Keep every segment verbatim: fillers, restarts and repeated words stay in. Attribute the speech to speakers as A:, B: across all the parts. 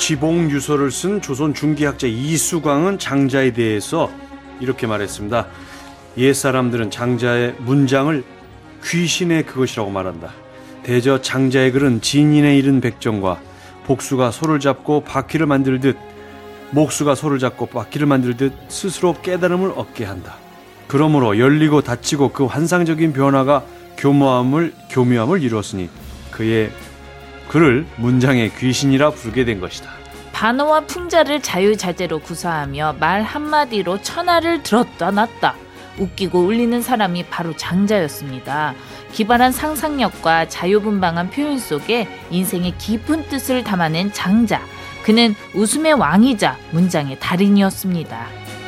A: 시봉유서를 쓴 조선 중기학자 이수광은 장자에 대해서 이렇게 말했습니다. 옛사람들은 장자의 문장을 귀신의 그것이라고 말한다. 대저 장자의 글은 진인에 이른 백정과 복수가 소를 잡고 바퀴를 만들듯 목수가 소를 잡고 바퀴를 만들듯 스스로 깨달음을 얻게 한다. 그러므로 열리고 닫히고 그 환상적인 변화가 교묘함을, 교묘함을 이루었으니 그의 그를 문장의 귀신이라 부르게 된 것이다.
B: 반어와 풍자를 자유자재로 구사하며 말 한마디로 천하를 들었다 놨다. 웃기고 울리는 사람이 바로 장자였습니다. 기발한 상상력과 자유분방한 표현 속에 인생의 깊은 뜻을 담아낸 장자. 그는 웃음의 왕이자 문장의 달인이었습니다.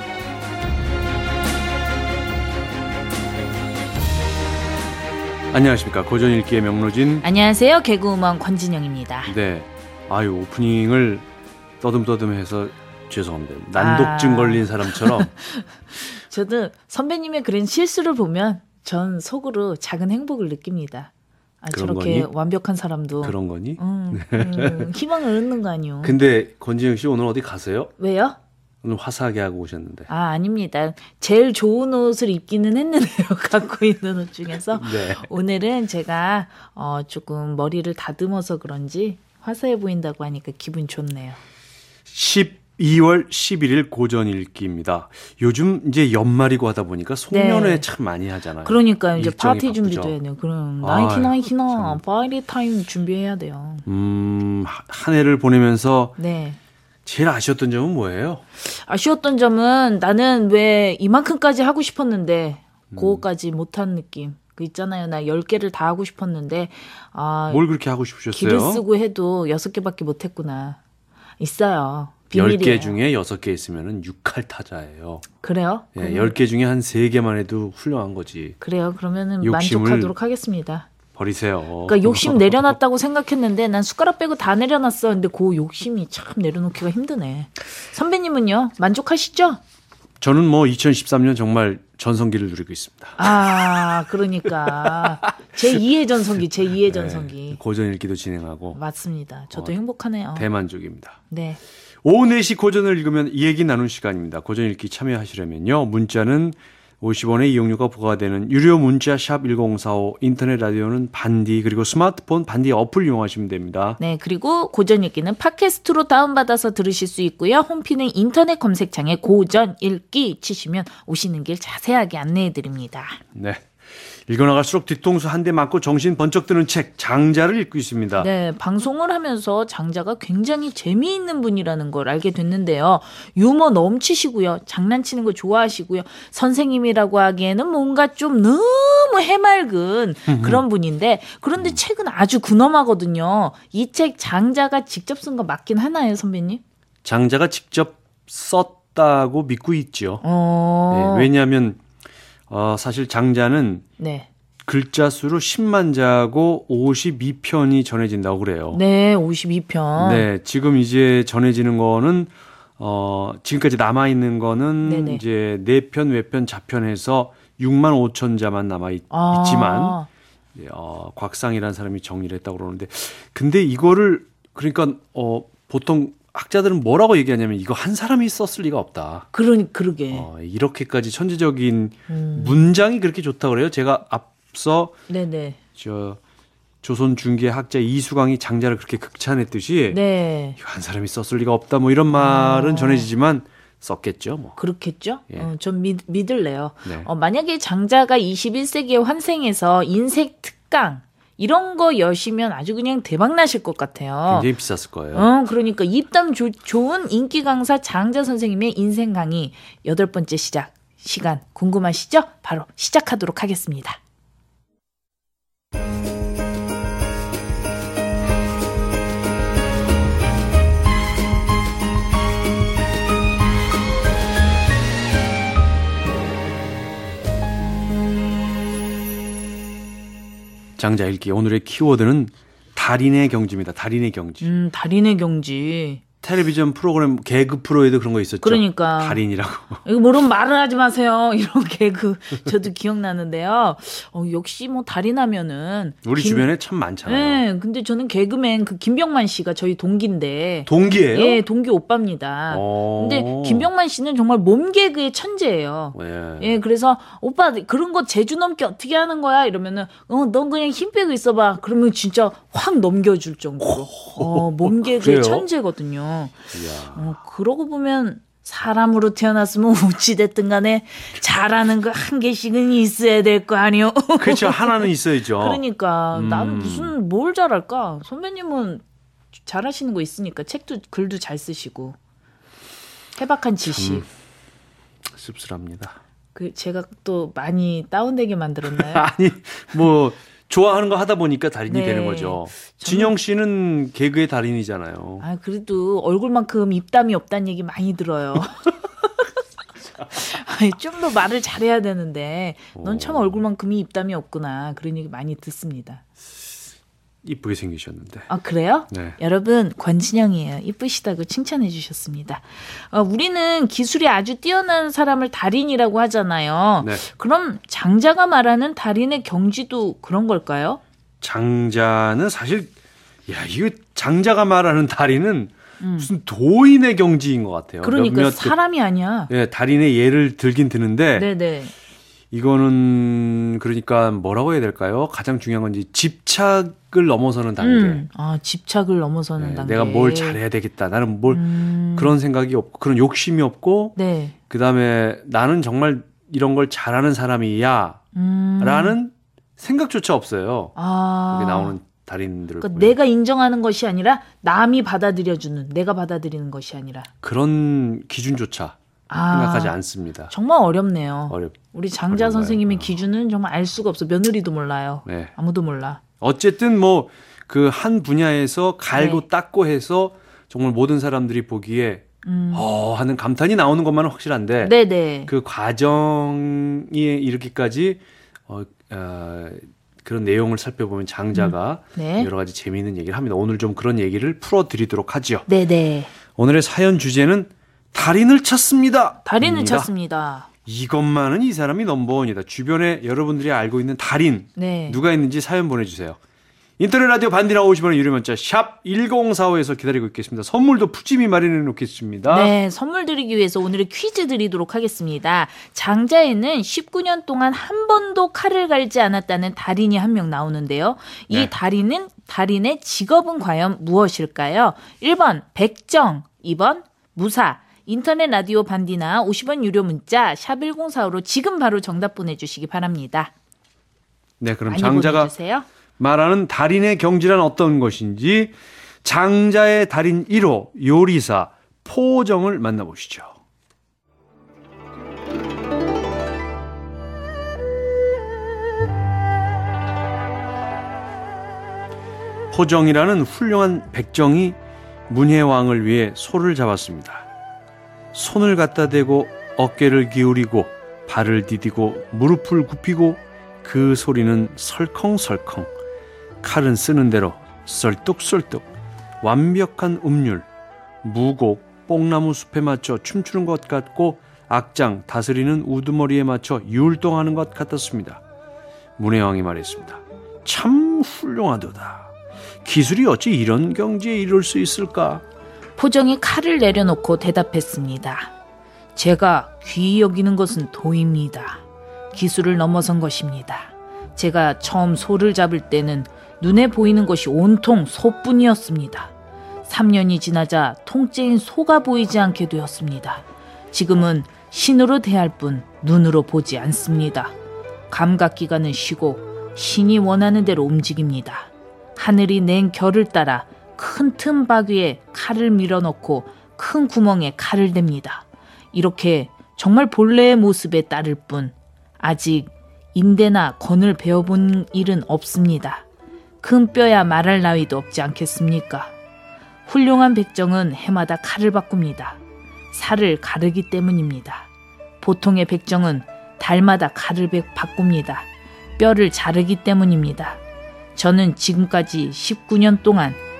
A: 안녕하십니까. 고전읽기의 명로진.
B: 안녕하세요. 개그우먼 권진영입니다.
A: 네. 아유, 오프닝을 떠듬떠듬해서 죄송합니다. 난독증 아... 걸린 사람처럼.
B: 저도 선배님의 그런 실수를 보면 전 속으로 작은 행복을 느낍니다. 아, 저렇게 거니? 완벽한 사람도.
A: 그런 거니?
B: 음, 음, 희망을 얻는 거 아니요.
A: 근데 권진영 씨 오늘 어디 가세요?
B: 왜요?
A: 오늘 화사하게 하고 오셨는데.
B: 아, 아닙니다. 제일 좋은 옷을 입기는 했는데요. 갖고 있는 옷 중에서. 네. 오늘은 제가 어, 조금 머리를 다듬어서 그런지 화사해 보인다고 하니까 기분 좋네요.
A: 십이월 십일일 고전읽기입니다. 요즘 이제 연말이고 하다 보니까 송년회 네. 참 많이 하잖아요.
B: 그러니까요. 이제 파티 준비도 해야 돼요. 그럼 나이키나이키나 파티 타임 준비해야 돼요. 음,
A: 한 해를 보내면서
B: 네.
A: 제일 아쉬웠던 점은 뭐예요?
B: 아쉬웠던 점은 나는 왜 이만큼까지 하고 싶었는데 음. 그거까지 못한 느낌. 그 있잖아요. 나 열 개를 다 하고 싶었는데 아,
A: 뭘 그렇게 하고 싶으셨어요?
B: 기를 쓰고 해도 여섯 개밖에 못했구나. 있어요. 비밀이에요.
A: 열 개 중에 여섯 개 있으면 육할타자예요.
B: 그래요?
A: 예, 열 개 중에 한 세 개만 해도 훌륭한 거지.
B: 그래요. 그러면은 만족하도록 하겠습니다.
A: 버리세요.
B: 그러니까 욕심 내려놨다고 생각했는데 난 숟가락 빼고 다 내려놨어. 근데 그 욕심이 참 내려놓기가 힘드네. 선배님은요? 만족하시죠?
A: 저는 뭐 이천십삼 년 정말 전성기를 누리고 있습니다.
B: 아, 그러니까 제이의 전성기, 제이의 전성기.
A: 네, 고전읽기도 진행하고.
B: 맞습니다. 저도
A: 어,
B: 행복하네요.
A: 대만족입니다.
B: 네.
A: 오후 네 시 고전을 읽으면 이 얘기 나눈 시간입니다. 고전읽기 참여하시려면요. 문자는 오십 원의 이용료가 부과되는 유료 문자 샵 일공사오, 인터넷 라디오는 반디, 그리고 스마트폰 반디 어플 이용하시면 됩니다.
B: 네, 그리고 고전읽기는 팟캐스트로 다운받아서 들으실 수 있고요. 홈피는 인터넷 검색창에 고전읽기 치시면 오시는 길 자세하게 안내해드립니다.
A: 네. 읽어나갈수록 뒤통수 한 대 맞고 정신 번쩍 드는 책 장자를 읽고 있습니다.
B: 네, 방송을 하면서 장자가 굉장히 재미있는 분이라는 걸 알게 됐는데요. 유머 넘치시고요. 장난치는 거 좋아하시고요. 선생님이라고 하기에는 뭔가 좀 너무 해맑은 그런 분인데 그런데 책은 아주 근엄하거든요. 이 책 장자가 직접 쓴 거 맞긴 하나요, 선배님?
A: 장자가 직접 썼다고 믿고 있죠.
B: 어...
A: 네, 왜냐하면 어, 사실 장자는
B: 네.
A: 글자 수로 십만 자고 오십이 편이 전해진다고 그래요.
B: 네, 오십이 편.
A: 네, 지금 이제 전해지는 거는 어, 지금까지 남아 있는 거는 네네. 이제 네 편, 외편, 자편해서 육만 오천 자만 남아 있,
B: 아.
A: 있지만 어, 곽상이라는 사람이 정리를 했다고 그러는데 근데 이거를 그러니까 어, 보통 학자들은 뭐라고 얘기하냐면 이거 한 사람이 썼을 리가 없다.
B: 그러니 그러게.
A: 어, 이렇게까지 천재적인 음. 문장이 그렇게 좋다고 그래요. 제가 앞서
B: 네네.
A: 저 조선 중기 학자 이수광이 장자를 그렇게 극찬했듯이
B: 네.
A: 이거 한 사람이 썼을 리가 없다. 뭐 이런 말은 어. 전해지지만 썼겠죠. 뭐.
B: 그렇겠죠.
A: 예.
B: 어, 좀 믿, 믿을래요.
A: 네.
B: 어, 만약에 장자가 이십일 세기에 환생해서 인생 특강 이런 거 여시면 아주 그냥 대박 나실 것 같아요.
A: 굉장히 비쌌을 거예요.
B: 어, 그러니까 입담 조, 좋은 인기 강사 장자 선생님의 인생 강의 여덟 번째 시작 시간 궁금하시죠? 바로 시작하도록 하겠습니다.
A: 장자 읽기 오늘의 키워드는 달인의 경지입니다. 달인의 경지.
B: 음, 달인의 경지.
A: 텔레비전 프로그램 개그 프로에도 그런 거 있었죠.
B: 그러니까
A: 달인이라고.
B: 이거 모르면 말을 하지 마세요. 이런 개그 저도 기억나는데요. 어, 역시 뭐 달인하면은
A: 우리
B: 김,
A: 주변에 참 많잖아요.
B: 네, 근데 저는 개그맨 그 김병만 씨가 저희 동기인데.
A: 동기예요?
B: 예, 동기 오빠입니다.
A: 오.
B: 근데 김병만 씨는 정말 몸 개그의 천재예요.
A: 예.
B: 예, 그래서 오빠 그런 거 재주 넘게 어떻게 하는 거야? 이러면은 어, 넌 그냥 힘 빼고 있어봐. 그러면 진짜 확 넘겨줄 정도로. 어, 몸 개그의
A: 그래요?
B: 천재거든요.
A: 이야.
B: 어, 그러고 보면 사람으로 태어났으면 어찌됐든 간에 잘하는 거 한 개씩은 있어야 될 거 아니요.
A: 그렇죠. 하나는 있어야죠.
B: 그러니까
A: 음.
B: 나는 무슨 뭘 잘할까? 선배님은 잘하시는 거 있으니까 책도 글도 잘 쓰시고 해박한 지식.
A: 씁쓸합니다.
B: 그 제가 또 많이 다운되게 만들었나요?
A: 아니 뭐 좋아하는 거 하다 보니까 달인이
B: 네.
A: 되는 거죠.
B: 저는-
A: 진영 씨는 개그의 달인이잖아요.
B: 아 그래도 얼굴만큼 입담이 없다는 얘기 많이 들어요. 좀 더 말을 잘해야 되는데 넌 참 얼굴만큼이 입담이 없구나 그런 얘기 많이 듣습니다.
A: 이쁘게 생기셨는데.
B: 아 그래요?
A: 네.
B: 여러분 권진영이에요. 이쁘시다고 칭찬해 주셨습니다. 어, 우리는 기술이 아주 뛰어난 사람을 달인이라고 하잖아요.
A: 네.
B: 그럼 장자가 말하는 달인의 경지도 그런 걸까요?
A: 장자는 사실 야 이거 장자가 말하는 달인은 무슨 도인의 경지인 것 같아요.
B: 그러니까
A: 몇몇
B: 사람이 아니야.
A: 그, 예, 달인의 예를 들긴 드는데
B: 네네.
A: 이거는 그러니까 뭐라고 해야 될까요? 가장 중요한 건 이제 집착을 넘어서는 단계.
B: 음, 아 집착을 넘어서는
A: 네,
B: 단계.
A: 내가 뭘 잘해야 되겠다. 나는 뭘
B: 음,
A: 그런 생각이 없고 그런 욕심이 없고
B: 네.
A: 그다음에 나는 정말 이런 걸 잘하는 사람이야
B: 음,
A: 라는 생각조차 없어요.
B: 아,
A: 여기 나오는 달인들을
B: 그러니까
A: 보면.
B: 내가 인정하는 것이 아니라 남이 받아들여주는, 내가 받아들이는 것이 아니라.
A: 그런 기준조차
B: 아,
A: 생각하지 않습니다.
B: 정말 어렵네요.
A: 어렵.
B: 우리 장자
A: 어려운
B: 선생님의
A: 거예요.
B: 기준은 정말 알 수가 없어. 며느리도 몰라요.
A: 네.
B: 아무도 몰라.
A: 어쨌든 뭐 그 한 분야에서 갈고
B: 네.
A: 닦고 해서 정말 모든 사람들이 보기에
B: 음.
A: 어 하는 감탄이 나오는 것만은 확실한데
B: 네네.
A: 그 과정이 이렇게까지 어, 어, 그런 내용을 살펴보면 장자가
B: 네.
A: 여러 가지 재미있는 얘기를 합니다. 오늘 좀 그런 얘기를 풀어드리도록 하죠.
B: 네네.
A: 오늘의 사연 주제는 달인을 찾습니다.
B: 달인을
A: 입니다.
B: 찾습니다.
A: 이것만은 이 사람이 넘버원이다. 주변에 여러분들이 알고 있는 달인
B: 네.
A: 누가 있는지 사연 보내주세요. 인터넷 라디오 반디나 오십 원의 유료 문자 샵 일공사오에서 기다리고 있겠습니다. 선물도 푸짐히 마련해 놓겠습니다.
B: 네, 선물 드리기 위해서 오늘의 퀴즈 드리도록 하겠습니다. 장자에는 십구 년 동안 한 번도 칼을 갈지 않았다는 달인이 한 명 나오는데요. 이
A: 네.
B: 달인은 달인의 직업은 과연 무엇일까요? 일 번 백정, 이 번 무사. 인터넷 라디오 반디나 오십 원 유료 문자 샵 일공사오로 지금 바로 정답 보내주시기 바랍니다.
A: 네, 그럼
B: 많이
A: 장자가
B: 보내주세요.
A: 말하는 달인의 경지란 어떤 것인지 장자의 달인 일 호 요리사 포정을 만나보시죠. 포정이라는 훌륭한 백정이 문혜왕을 위해 소를 잡았습니다. 손을 갖다 대고 어깨를 기울이고 발을 디디고 무릎을 굽히고 그 소리는 설컹설컹 칼은 쓰는 대로 썰뚝썰뚝 완벽한 음률 무곡 뽕나무 숲에 맞춰 춤추는 것 같고 악장 다스리는 우두머리에 맞춰 율동하는 것 같았습니다. 문혜왕이 말했습니다. 참 훌륭하도다. 기술이 어찌 이런 경지에 이룰 수 있을까?
B: 포정이 칼을 내려놓고 대답했습니다. 제가 귀히 여기는 것은 도입니다. 기술을 넘어선 것입니다. 제가 처음 소를 잡을 때는 눈에 보이는 것이 온통 소뿐이었습니다. 삼 년이 지나자 통째인 소가 보이지 않게 되었습니다. 지금은 신으로 대할 뿐 눈으로 보지 않습니다. 감각기관은 쉬고 신이 원하는 대로 움직입니다. 하늘이 낸 결을 따라 큰 틈 바위에 칼을 밀어넣고 큰 구멍에 칼을 댑니다. 이렇게 정말 본래의 모습에 따를 뿐 아직 인대나 건을 배워본 일은 없습니다. 큰 뼈야 말할 나위도 없지 않겠습니까? 훌륭한 백정은 해마다 칼을 바꿉니다. 살을 가르기 때문입니다. 보통의 백정은 달마다 칼을 바꿉니다. 뼈를 자르기 때문입니다. 저는 지금까지 십구 년 동안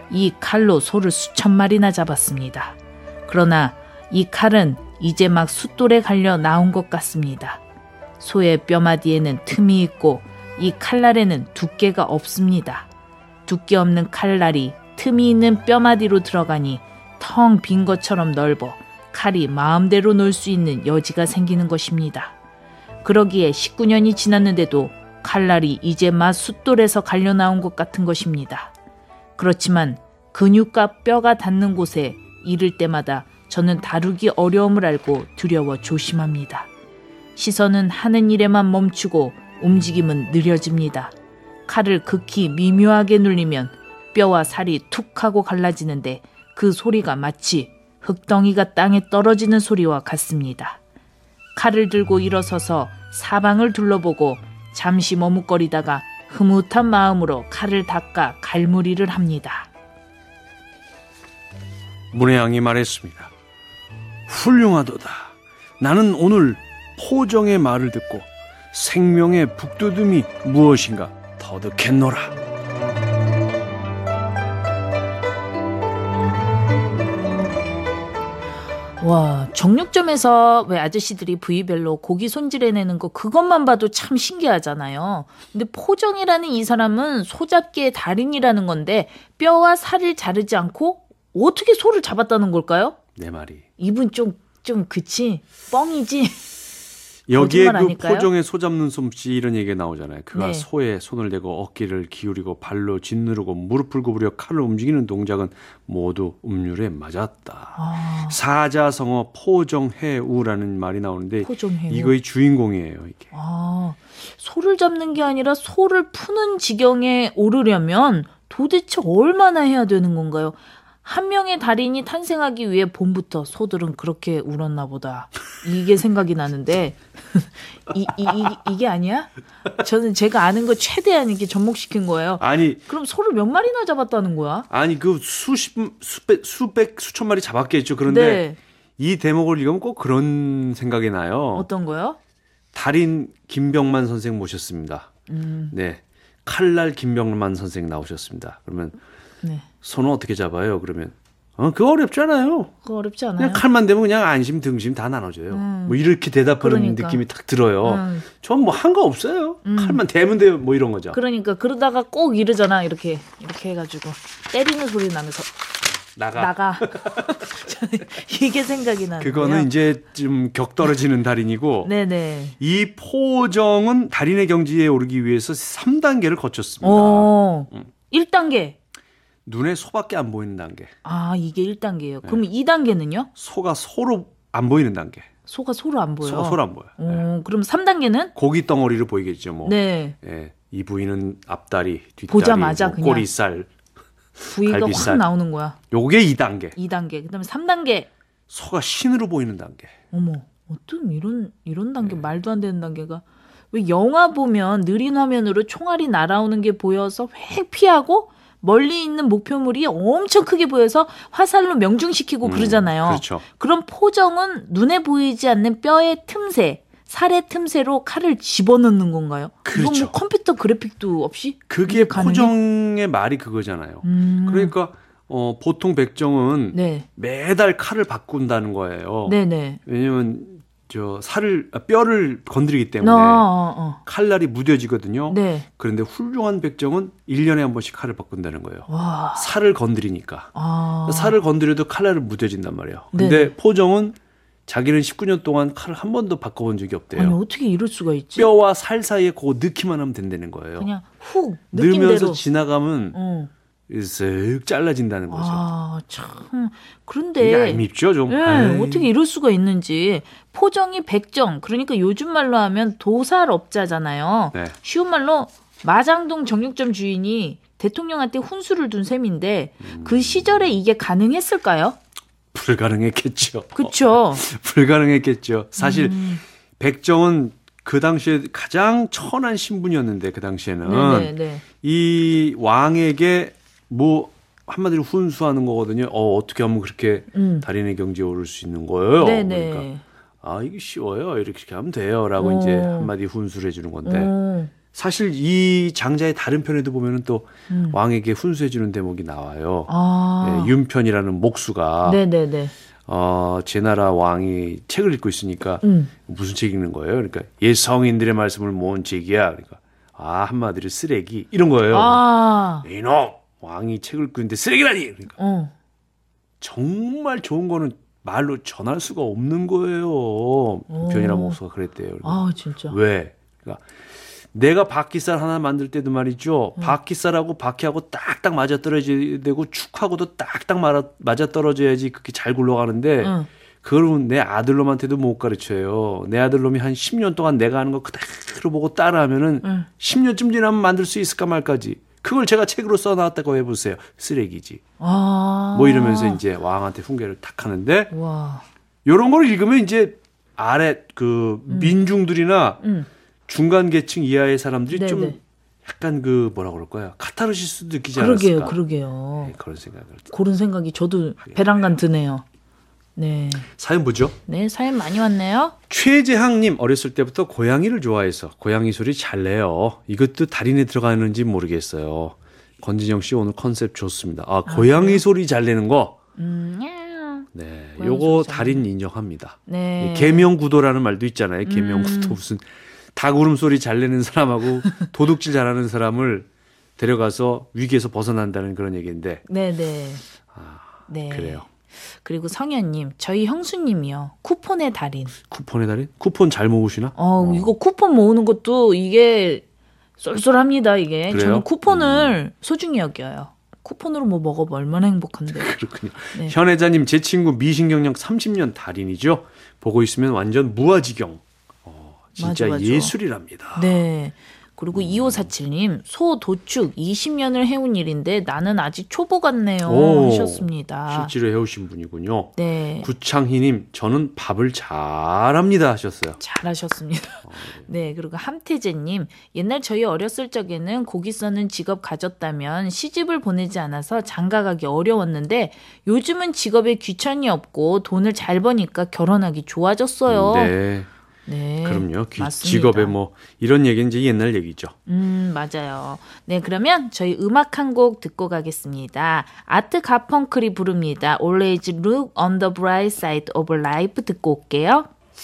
B: 이 칼로 소를 수천 마리나 잡았습니다. 그러나 이 칼은 이제 막 숫돌에 갈려 나온 것 같습니다. 소의 뼈마디에는 틈이 있고 이 칼날에는 두께가 없습니다. 두께 없는 칼날이 틈이 있는 뼈마디로 들어가니 텅 빈 것처럼 넓어 칼이 마음대로 놀 수 있는 여지가 생기는 것입니다. 그러기에 십구 년이 지났는데도 칼날이 이제 막 숫돌에서 갈려 나온 것 같은 것입니다. 그렇지만 근육과 뼈가 닿는 곳에 이를 때마다 저는 다루기 어려움을 알고 두려워 조심합니다. 시선은 하는 일에만 멈추고 움직임은 느려집니다. 칼을 극히 미묘하게 눌리면 뼈와 살이 툭 하고 갈라지는데 그 소리가 마치 흙덩이가 땅에 떨어지는 소리와 같습니다. 칼을 들고 일어서서 사방을 둘러보고 잠시 머뭇거리다가 흐뭇한 마음으로 칼을 닦아 갈무리를 합니다.
A: 문혜양이 말했습니다. 훌륭하도다. 나는 오늘 포정의 말을 듣고 생명의 북돋움이 무엇인가 터득했노라.
B: 와, 정육점에서 왜 아저씨들이 부위별로 고기 손질해내는 거 그것만 봐도 참 신기하잖아요. 근데 포정이라는 이 사람은 소잡기의 달인이라는 건데 뼈와 살을 자르지 않고 어떻게 소를 잡았다는 걸까요?
A: 내 말이.
B: 이분 좀, 좀 그치? 뻥이지?
A: 여기에 그
B: 아닐까요?
A: 포정의 소 잡는 솜씨 이런 얘기가 나오잖아요. 그가
B: 네.
A: 소에 손을 대고 어깨를 기울이고 발로 짓누르고 무릎을 구부려 칼을 움직이는 동작은 모두 음률에 맞았다.
B: 아,
A: 사자성어 포정해우라는 말이 나오는데
B: 포정해우.
A: 이거의 주인공이에요. 이게.
B: 아, 소를 잡는 게 아니라 소를 푸는 지경에 오르려면 도대체 얼마나 해야 되는 건가요? 한 명의 달인이 탄생하기 위해 봄부터 소들은 그렇게 울었나 보다. 이게 생각이 나는데 이, 이, 이, 이게 아니야? 저는 제가 아는 거 최대한 이렇게 접목시킨 거예요.
A: 아니
B: 그럼 소를 몇 마리나 잡았다는 거야?
A: 아니 그 수십 수백 수백 수천 마리 잡았겠죠. 그런데
B: 네.
A: 이 대목을 읽으면 꼭 그런 생각이 나요.
B: 어떤 거요?
A: 달인 김병만 선생 모셨습니다.
B: 음,
A: 네. 칼날 김병만 선생 나오셨습니다. 그러면
B: 네.
A: 손은 어떻게 잡아요? 그러면 어, 그거 어렵잖아요.
B: 그거 어렵지 않아요?
A: 그냥 칼만 대면 그냥 안심 등심 다 나눠져요.
B: 음.
A: 뭐 이렇게 대답하는
B: 그러니까.
A: 느낌이 딱 들어요.
B: 음.
A: 전 뭐 한 거 없어요.
B: 음.
A: 칼만 대면 돼요. 뭐 이런 거죠.
B: 그러니까 그러다가 꼭 이러잖아. 이렇게 이렇게 해가지고 때리는 소리 나면서
A: 나가.
B: 나가. 저는 이게 생각이 나는
A: 그거는
B: 거예요.
A: 이제 좀 격 떨어지는 달인이고
B: 네네.
A: 이 포정은 달인의 경지에 오르기 위해서 삼 단계를 거쳤습니다.
B: 오,
A: 음.
B: 일 단계.
A: 눈에 소밖에 안 보이는 단계.
B: 아, 이게 일 단계예요.
A: 네.
B: 그럼 이 단계는요?
A: 소가 소로 안 보이는 단계.
B: 소가 소로 안 보여요.
A: 소가 소로 안 보여.
B: 오,
A: 네.
B: 그럼 삼 단계는?
A: 고기 덩어리를 보이겠죠. 뭐.
B: 네.
A: 예, 이 부위는 앞다리, 뒷다리,
B: 보자마자
A: 뭐
B: 그냥.
A: 꼬리살.
B: 부위가
A: 갈비살.
B: 확 나오는 거야.
A: 요게 이 단계.
B: 이 단계. 그다음에 삼 단계.
A: 소가 신으로 보이는 단계.
B: 어머, 어떤 이런 이런 단계
A: 네.
B: 말도 안 되는 단계가 왜 영화 보면 느린 화면으로 총알이 날아오는 게 보여서 획 피하고 멀리 있는 목표물이 엄청 크게 보여서 화살로 명중시키고
A: 음,
B: 그러잖아요.
A: 그렇죠.
B: 그럼 포정은 눈에 보이지 않는 뼈의 틈새, 살의 틈새로 칼을 집어넣는 건가요? 이건
A: 그렇죠.
B: 뭐 컴퓨터 그래픽도 없이?
A: 그게
B: 이게 가능해?
A: 포정의 말이 그거잖아요.
B: 음,
A: 그러니까 어, 보통 백정은
B: 네,
A: 매달 칼을 바꾼다는 거예요.
B: 네네.
A: 왜냐면 저 살을 아, 뼈를 건드리기 때문에
B: 어, 어, 어.
A: 칼날이 무뎌지거든요.
B: 네.
A: 그런데 훌륭한 백정은 일 년에 한 번씩 칼을 바꾼다는 거예요.
B: 와.
A: 살을 건드리니까.
B: 아.
A: 살을 건드려도 칼날은 무뎌진단 말이에요. 근데
B: 네네.
A: 포정은 자기는 십구 년 동안 칼을 한 번도 바꿔본 적이 없대요.
B: 아니 어떻게 이럴 수가 있지?
A: 뼈와 살 사이에 그거 넣기만 하면 된다는 거예요.
B: 그냥 훅
A: 넣으면서
B: 느낌대로.
A: 지나가면
B: 어.
A: 쓱 잘라진다는 거죠.
B: 아, 참.
A: 이게
B: 그런데
A: 얄밉죠, 좀.
B: 예,
A: 아이.
B: 어떻게 이럴 수가 있는지. 포정이 백정. 그러니까 요즘 말로 하면 도살업자잖아요.
A: 네.
B: 쉬운 말로 마장동 정육점 주인이 대통령한테 훈수를 둔 셈인데
A: 음.
B: 그 시절에 이게 가능했을까요?
A: 불가능했겠죠.
B: 그렇죠.
A: 불가능했겠죠. 사실
B: 음.
A: 백정은 그 당시에 가장 천한 신분이었는데 그 당시에는
B: 네네. 네.
A: 이 왕에게 뭐 한마디로 훈수하는 거거든요. 어, 어떻게 하면 그렇게
B: 음.
A: 달인의 경지에 오를 수 있는 거예요.
B: 네네.
A: 그러니까 아 이게 쉬워요. 이렇게 하면 돼요라고
B: 오.
A: 이제 한마디 훈수를 해주는 건데
B: 오.
A: 사실 이 장자의 다른 편에도 보면은 또
B: 음.
A: 왕에게 훈수해주는 대목이 나와요.
B: 아.
A: 예, 윤편이라는 목수가
B: 네네네.
A: 어, 제 나라 왕이 책을 읽고 있으니까
B: 음.
A: 무슨 책 읽는 거예요? 그러니까 옛 성인들의 말씀을 모은 책이야. 그러니까 아 한마디로 쓰레기 이런 거예요.
B: 아.
A: 이놈 왕이 책을 읽고 있는데 쓰레기라니. 그러니까
B: 어.
A: 정말 좋은 거는 말로 전할 수가 없는 거예요. 윤편이라는 목수가 그랬대요. 그러니까
B: 아 진짜.
A: 왜? 그러니까 내가 바퀴살 하나 만들 때도 말이죠.
B: 음.
A: 바퀴살하고 바퀴하고 딱딱 맞아 떨어져야 되고 축하고도 딱딱 맞아 떨어져야지 그렇게 잘 굴러가는데
B: 응.
A: 그걸 내 아들놈한테도 못 가르쳐요. 내 아들놈이 한 십 년 동안 내가 하는 거 그대로 보고 따라하면은
B: 응.
A: 십 년쯤 지나면 만들 수 있을까 말까지. 그걸 제가 책으로 써놨다고 해보세요. 쓰레기지.
B: 아.
A: 뭐 이러면서 이제 왕한테 훈계를 탁 하는데
B: 와.
A: 이런 걸 읽으면 이제 아래 그
B: 음.
A: 민중들이나
B: 응.
A: 중간 계층 이하의 사람들이
B: 네네.
A: 좀 약간 그 뭐라 그럴까요? 카타르시스도 느끼지
B: 그러게요,
A: 않았을까?
B: 그러게요.
A: 네, 그런 생각을.
B: 그런 생각이 저도 배란간 드네요. 네.
A: 사연 보죠.
B: 네, 사연 많이 왔네요.
A: 최재항님 어렸을 때부터 고양이를 좋아해서 고양이 소리 잘 내요. 이것도 달인에 들어가는지 모르겠어요. 권진영 씨 오늘 컨셉 좋습니다. 아, 고양이
B: 그래요?
A: 소리 잘 내는 거.
B: 음, 야.
A: 네,
B: 고양이
A: 요거
B: 소리 잘
A: 달인 인정합니다.
B: 네.
A: 계명구도라는 말도 있잖아요. 계명구도
B: 음.
A: 무슨 닭 울음소리 잘 내는 사람하고 도둑질 잘하는 사람을 데려가서 위기에서 벗어난다는 그런 얘기인데.
B: 네, 네.
A: 아,
B: 네.
A: 그래요.
B: 그리고 성현님, 저희 형수님이요. 쿠폰의 달인.
A: 쿠폰의 달인? 쿠폰 잘 모으시나?
B: 어, 이거 쿠폰 모으는 것도 이게 쏠쏠합니다, 이게.
A: 그래요?
B: 저는 쿠폰을 소중히 여겨요. 쿠폰으로 뭐 먹어봐 얼마나 행복한데.
A: 그렇군요.
B: 네.
A: 현혜자님 제 친구 미신경력 삼십 년 달인이죠. 보고 있으면 완전 무아지경. 어, 진짜
B: 맞아, 맞아.
A: 예술이랍니다.
B: 네. 그리고 이오사칠님, 소 도축 이십 년을 해온 일인데 나는 아직 초보 같네요.
A: 오,
B: 하셨습니다.
A: 실제로 해오신 분이군요.
B: 네.
A: 구창희님 저는 밥을 잘합니다 하셨어요.
B: 잘하셨습니다. 네, 그리고 함태재님, 옛날 저희 어렸을 적에는 고기 써는 직업 가졌다면 시집을 보내지 않아서 장가가기 어려웠는데 요즘은 직업에 귀천이 없고 돈을 잘 버니까 결혼하기 좋아졌어요.
A: 네,
B: 네,
A: 그럼요. 귀-
B: 맞습니다.
A: 직업에 뭐 이런 얘기는 이제 옛날 얘기죠.
B: 음, 맞아요. 네, 그러면 저희 음악 한 곡 듣고 가겠습니다. 아트 가펑클이 부릅니다. Always look on the bright side of life 듣고 올게요.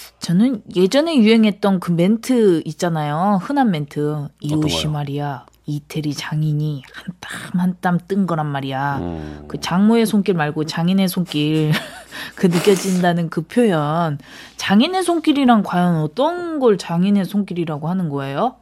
B: 저는 예전에 유행했던 그 멘트 있잖아요. 흔한 멘트. 이
A: 어떤
B: 옷이
A: 거요?
B: 말이야. 이태리 장인이 한 땀 한 땀 뜬 거란 말이야.
A: 음.
B: 그 장모의 손길 말고 장인의 손길 그 느껴진다는 그 표현. 장인의 손길이란 과연 어떤 걸 장인의 손길이라고 하는 거예요?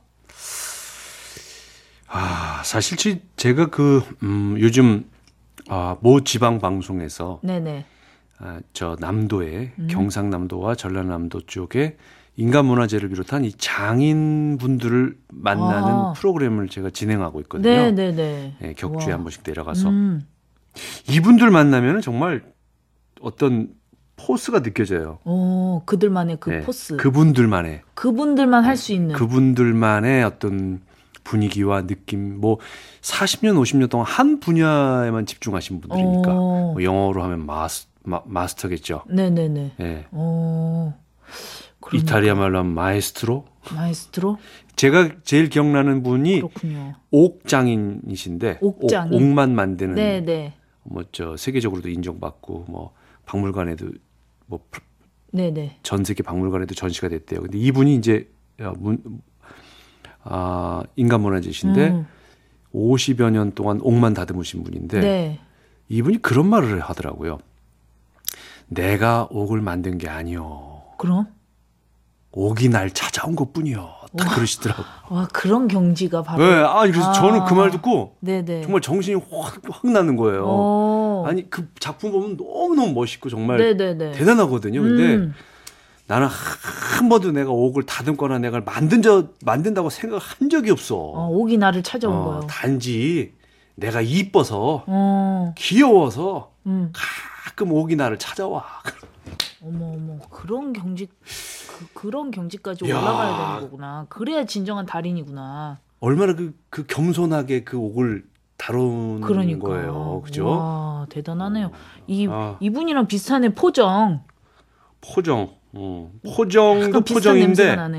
A: 아, 사실 지- 제가 그 음, 요즘 아, 모 지방 방송에서
B: 네네.
A: 아, 저 남도에
B: 음.
A: 경상남도와 전라남도 쪽에 인간문화재를 비롯한 이 장인분들을 만나는
B: 아.
A: 프로그램을 제가 진행하고 있거든요.
B: 네네네.
A: 예, 격주에
B: 우와.
A: 한 번씩 내려가서
B: 음.
A: 이분들 만나면 정말 어떤 포스가 느껴져요.
B: 오, 그들만의 그
A: 예,
B: 포스.
A: 그분들만의
B: 그분들만 할 수 있는.
A: 그분들만의 어떤 분위기와 느낌, 뭐 사십 년, 오십 년 동안 한 분야에만 집중하신 분들이니까
B: 오.
A: 뭐 영어로 하면 마스, 마, 마스터겠죠.
B: 네네네.
A: 예.
B: 오. 그러니까.
A: 이탈리아 말로 하면 마에스트로.
B: 마에스트로?
A: 제가 제일 기억나는 분이
B: 그렇군요.
A: 옥장인이신데
B: 옥장인?
A: 옥, 옥만 만드는
B: 네네.
A: 뭐 저 세계적으로도 인정받고 뭐 박물관에도 뭐
B: 네네.
A: 전 세계 박물관에도 전시가 됐대요. 근데 이분이 이제 문, 아, 인간문화재신데
B: 음.
A: 오십여 년 동안 옥만 다듬으신 분인데
B: 네.
A: 이분이 그런 말을 하더라고요. 내가 옥을 만든 게 아니요.
B: 그럼?
A: 옥이 날 찾아온 것뿐이요. 딱 그러시더라고요.
B: 와, 그런 경지가 바로.
A: 네, 아, 그래서
B: 아.
A: 저는 그 말 듣고
B: 네네.
A: 정말 정신이 확, 확 나는 거예요.
B: 오.
A: 아니, 그 작품 보면 너무너무 멋있고 정말
B: 네네네.
A: 대단하거든요. 근데
B: 음.
A: 나는 한 번도 내가 옥을 다듬거나 내가 만든 적, 만든다고 생각한 적이 없어.
B: 어, 옥이 나를 찾아온
A: 어,
B: 거예요.
A: 단지 내가 이뻐서,
B: 어.
A: 귀여워서
B: 음.
A: 가끔 옥이 나를 찾아와.
B: 어머 어머 그런 경지 그, 그런 경지까지
A: 야.
B: 올라가야 되는 거구나. 그래야 진정한 달인이구나.
A: 얼마나 그, 그 겸손하게 그 옥을 다루는
B: 그러니까.
A: 거예요. 그죠?
B: 와, 대단하네요. 이
A: 아.
B: 이분이랑 비슷하네. 포정.
A: 포정. 어. 포정도
B: 약간 비슷한 냄새가
A: 포정인데
B: 나네.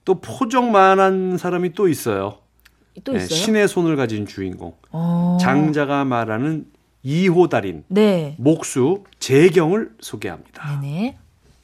A: 또 포정만한 사람이 또 있어요.
B: 또
A: 네,
B: 있어요?
A: 신의 손을 가진 주인공.
B: 어.
A: 장자가 말하는 이호 달인
B: 네.
A: 목수 재경을 소개합니다.
B: 네네.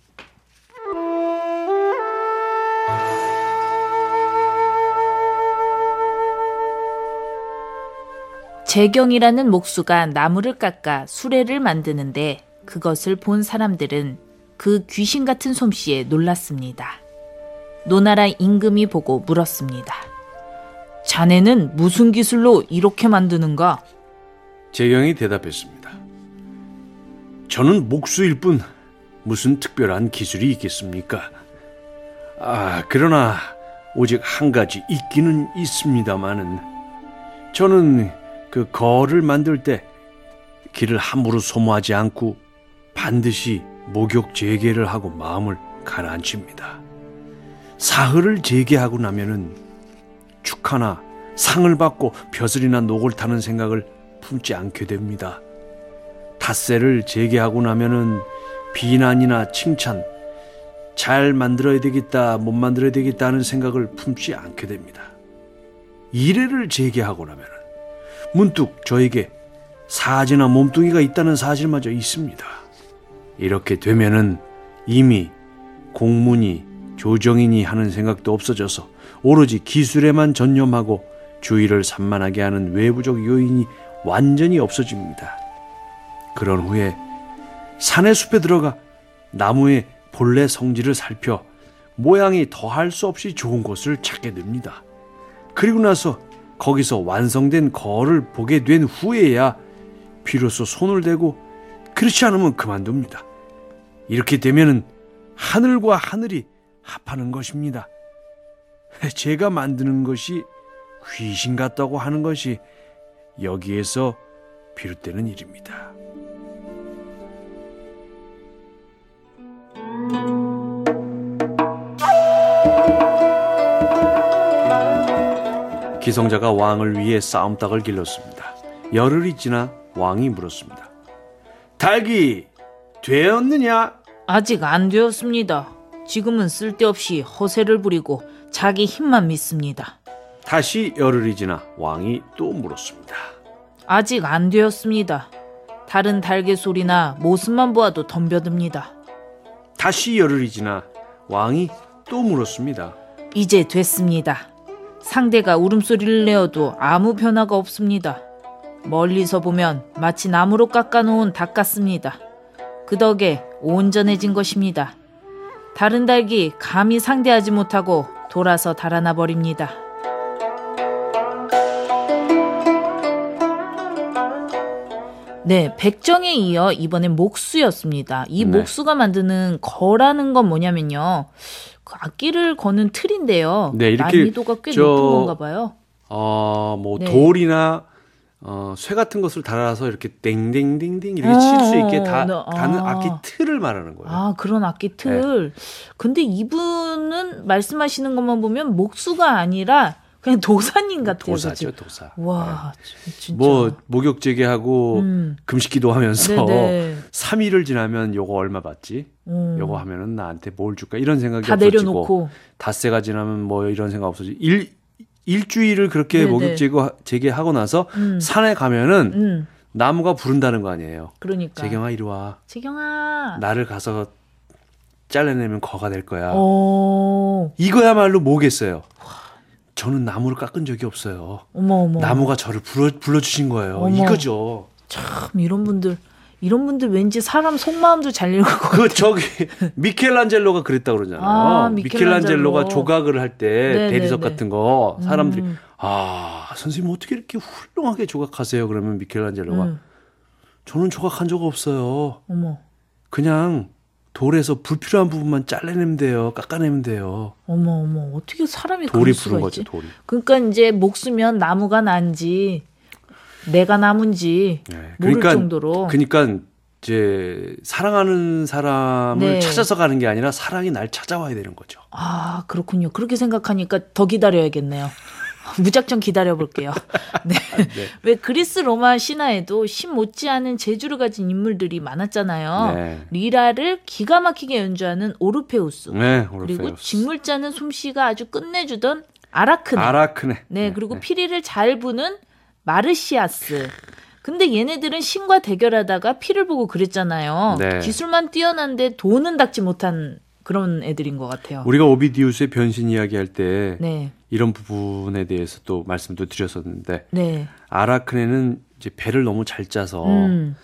B: 재경이라는 목수가 나무를 깎아 수레를 만드는데 그것을 본 사람들은 그 귀신 같은 솜씨에 놀랐습니다. 노나라 임금이 보고 물었습니다. 자네는 무슨 기술로 이렇게 만드는가?
A: 재경이 대답했습니다. 저는 목수일 뿐 무슨 특별한 기술이 있겠습니까? 아, 그러나 오직 한 가지 있기는 있습니다마는 저는 그 거를 만들 때 길을 함부로 소모하지 않고 반드시 목욕 재개를 하고 마음을 가라앉힙니다. 사흘을 재개하고 나면은 축하나 상을 받고 벼슬이나 녹을 타는 생각을 품지 않게 됩니다. 닷새를 재개하고 나면은 비난이나 칭찬, 잘 만들어야 되겠다, 못 만들어야 되겠다 하는 생각을 품지 않게 됩니다. 이래를 재개하고 나면은 문득 저에게 사지나 몸뚱이가 있다는 사실마저 있습니다. 이렇게 되면은 이미 공문이 조정이니 하는 생각도 없어져서 오로지 기술에만 전념하고 주의를 산만하게 하는 외부적 요인이 완전히 없어집니다. 그런 후에 산의 숲에 들어가 나무의 본래 성질을 살펴 모양이 더할 수 없이 좋은 곳을 찾게 됩니다. 그리고 나서 거기서 완성된 거를 보게 된 후에야 비로소 손을 대고 그렇지 않으면 그만둡니다. 이렇게 되면은 하늘과 하늘이 합하는 것입니다. 제가 만드는 것이 귀신 같다고 하는 것이 여기에서 비롯되는 일입니다. 기성자가 왕을 위해 싸움닭을 길렀습니다. 열흘이 지나 왕이 물었습니다. 닭이 되었느냐?
B: 아직 안 되었습니다. 지금은 쓸데없이 허세를 부리고 자기 힘만 믿습니다.
A: 다시 열흘이 지나 왕이 또 물었습니다.
B: 아직 안 되었습니다. 다른 달개 소리나 모습만 보아도 덤벼듭니다.
A: 다시 열흘이 지나 왕이 또 물었습니다.
B: 이제 됐습니다. 상대가 울음소리를 내어도 아무 변화가 없습니다. 멀리서 보면 마치 나무로 깎아놓은 닭 같습니다. 그 덕에 온전해진 것입니다. 다른 닭이 감히 상대하지 못하고 돌아서 달아나 버립니다. 네, 백정에 이어 이번엔 목수였습니다. 이
A: 네.
B: 목수가 만드는 거라는 건 뭐냐면요. 그 악기를 거는 틀인데요.
A: 네, 이렇게
B: 난이도가 꽤
A: 저-
B: 높은 건가 봐요.
A: 어, 뭐
B: 네.
A: 돌이나 어, 쇠 같은 것을 달아서 이렇게 땡땡땡땡 이렇게
B: 어,
A: 칠 수 있게 다,
B: 네,
A: 다는
B: 아.
A: 악기 틀을 말하는 거예요.
B: 아, 그런 악기 틀. 근데 이분은 말씀하시는 것만 보면 목수가 아니라 그냥 도사님 같아요.
A: 도사죠,
B: 그치?
A: 도사.
B: 와, 진- 진짜.
A: 뭐 목욕 재개하고
B: 음.
A: 금식기도 하면서
B: 네네.
A: 삼 일을 지나면 요거 얼마 받지?
B: 음.
A: 요거 하면은 나한테 뭘 줄까? 이런 생각이
B: 다
A: 없어지고
B: 내려놓고.
A: 닷새가 지나면 뭐 이런 생각 없어지고 일 일주일을 그렇게
B: 네네.
A: 목욕 재개, 재개하고 나서
B: 음.
A: 산에 가면은
B: 음.
A: 나무가 부른다는 거 아니에요.
B: 그러니까.
A: 재경아 이리 와.
B: 재경아.
A: 나를 가서 잘라내면 거가 될 거야.
B: 어.
A: 이거야말로 뭐겠어요. 저는 나무를 깎은 적이 없어요.
B: 어머 어머.
A: 나무가 저를 불러, 불러주신 거예요.
B: 어머.
A: 이거죠.
B: 참 이런 분들 이런 분들 왠지 사람 속마음도 잘 읽을 것 같아요.
A: 그 저기 미켈란젤로가 그랬다고 그러잖아요.
B: 아, 미켈란젤로.
A: 미켈란젤로가 조각을 할 때
B: 네네네.
A: 대리석 같은 거 사람들이
B: 음.
A: 아 선생님 어떻게 이렇게 훌륭하게 조각하세요? 그러면 미켈란젤로가
B: 음.
A: 저는 조각한 적 없어요.
B: 어머.
A: 그냥 돌에서 불필요한 부분만 잘라내면 돼요. 깎아내면 돼요.
B: 어머 어머 어떻게 사람이
A: 돌이
B: 그럴 수가
A: 부른 거죠.
B: 있지?
A: 돌이.
B: 그러니까 이제 목수면 나무가 난지 내가 나무인지
A: 네,
B: 모를
A: 그러니까
B: 정도로.
A: 그러니까 이제 사랑하는 사람을
B: 네.
A: 찾아서 가는 게 아니라 사랑이 날 찾아와야 되는 거죠.
B: 아 그렇군요. 그렇게 생각하니까 더 기다려야겠네요. 무작정 기다려볼게요. 네.
A: 네.
B: 왜 그리스 로마 신화에도 신 못지않은 재주를 가진 인물들이 많았잖아요.
A: 네.
B: 리라를 기가 막히게 연주하는 오르페우스.
A: 네,
B: 그리고
A: 오르페우스.
B: 직물 짜는 솜씨가 아주 끝내주던 아라크네.
A: 아라크네.
B: 네, 그리고 피리를 잘 부는 마르시아스. 근데 얘네들은 신과 대결하다가 피를 보고 그랬잖아요.
A: 네.
B: 기술만 뛰어난데 돈은 닦지 못한 그런 애들인 것 같아요.
A: 우리가 오비디우스의 변신 이야기할 때
B: 네,
A: 이런 부분에 대해서 또 말씀도 드렸었는데
B: 네,
A: 아라크네는 이제 배를 너무 잘 짜서
B: 음,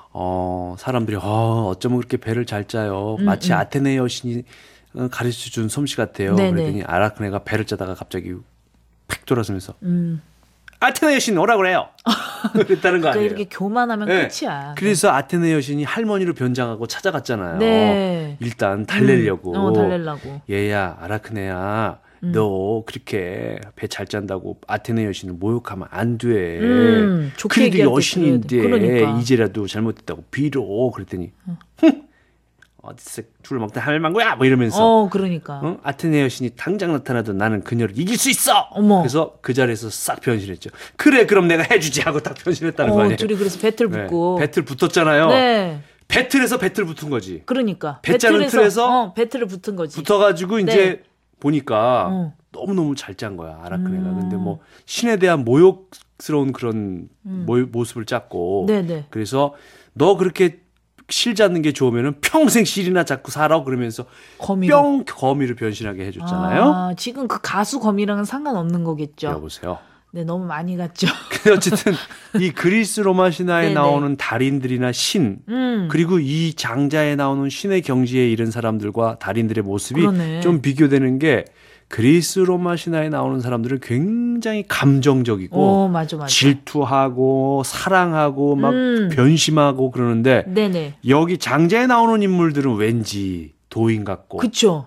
A: 어, 사람들이 어, 어쩌면 그렇게 배를 잘 짜요.
B: 음,
A: 마치
B: 음.
A: 아테네 여신이 가르쳐 준 솜씨 같아요.
B: 네네.
A: 그랬더니 아라크네가 배를 짜다가 갑자기 팍 돌아서면서
B: 음.
A: 아테네 여신 오라 그래요. 그랬다는 거
B: 그러니까
A: 아니에요.
B: 이렇게 교만하면
A: 네.
B: 끝이야.
A: 그래서 아테네 여신이 할머니로 변장하고 찾아갔잖아요.
B: 네.
A: 일단 달래려고.
B: 음, 어, 달래려고.
A: 얘야 아라크네야
B: 음.
A: 너 그렇게 배 잘 짠다고 아테네 여신을 모욕하면 안 돼.
B: 음, 좋게
A: 그래도
B: 얘기할 때
A: 여신인데
B: 그래야 돼. 그러니까.
A: 이제라도 잘못했다고 빌어. 그랬더니 흥 어디서 술 먹다 할망구야 뭐 이러면서
B: 어, 그러니까.
A: 어? 아테네 여신이 당장 나타나도 나는 그녀를 이길 수 있어.
B: 어머.
A: 그래서 그 자리에서 싹 변신했죠. 그래 그럼 내가 해주지 하고 딱 변신했다는 거
B: 어,
A: 아니에요.
B: 둘이 그래서 배틀
A: 네.
B: 붙고.
A: 배틀 붙었잖아요.
B: 네.
A: 배틀에서 배틀 붙은 거지.
B: 그러니까.
A: 배 짜는
B: 배틀에서,
A: 틀에서
B: 어, 배틀을 붙은 거지.
A: 붙어가지고 이제
B: 네.
A: 보니까
B: 어.
A: 너무 너무 잘 짠 거야 아라크네가.
B: 음.
A: 근데 뭐 신에 대한 모욕스러운 그런 모, 모습을 짰고.
B: 네네.
A: 그래서 너 그렇게 실 잡는 게 좋으면은 평생 실이나 잡고 살아 그러면서
B: 거미로.
A: 뿅 거미를 변신하게 해줬잖아요.
B: 아, 지금 그 가수 거미랑은 상관없는 거겠죠.
A: 여보세요.
B: 네, 너무 많이 갔죠.
A: 근데 어쨌든 이 그리스 로마 신화에
B: 네네.
A: 나오는 달인들이나 신
B: 음.
A: 그리고 이 장자에 나오는 신의 경지에 이른 사람들과 달인들의 모습이
B: 그러네.
A: 좀 비교되는 게 그리스 로마 신화에 나오는 사람들은 굉장히 감정적이고
B: 어, 맞아, 맞아.
A: 질투하고 사랑하고 막
B: 음.
A: 변심하고 그러는데
B: 네네.
A: 여기 장자에 나오는 인물들은 왠지 도인 같고
B: 그쵸.